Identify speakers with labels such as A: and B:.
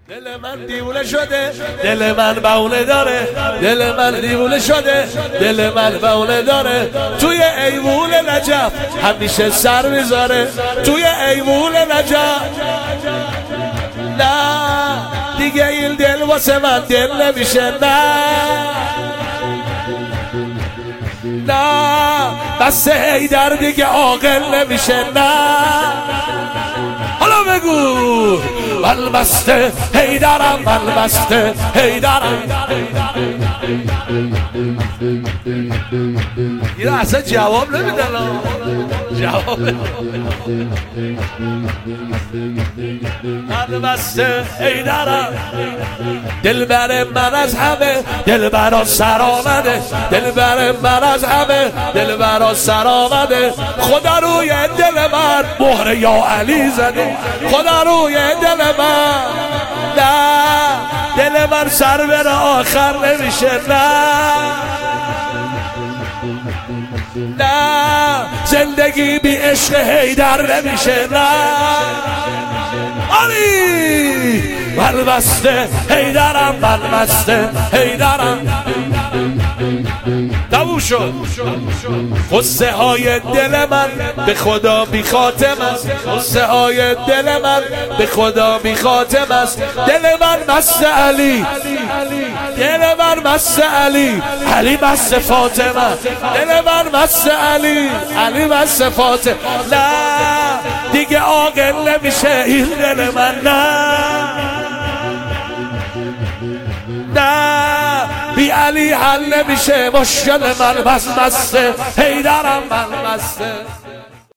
A: دل من دیوونه شده، دل من بهونه داره، دل من دیوونه شده، دل من بهونه داره. توی ایوون نجف همیشه سر میذاره، توی ایوون نجف. نه دیگه این دل واسه من دل نمیشه، نه نه بس حیدر دیگه عاقل نمیشه، نه. حالا بگو من بسته حیدرم، من بسته حیدرم. این اصلا جواب نمیدن، جواب من بسته حیدرم. دلبر من از همه دلبرا سر آمده، دلبر من از همه دلبرا سر آمده. خدا روی دل من مهر یا علی زده، خدا روی دل من. نه دل من سر بره آخر نمیشه، نه نه زندگی بی عشق حیدر نمیشه، نه. علی من بسته حیدرم، من بسته حیدرم. تموم شد. قصه های دل من به خدا بی خاتم است، قصه های دل من به خدا بی خاتم است. دل من مست علی، دل من مست علی، علی مست فاطمه. دل من مست علی، علی مست فاطمه. نه دیگه عاقل نمیشه این دل من، نه نه بی علی حل نمیشه مشکل من. بس بسته حیدرم، من بسته.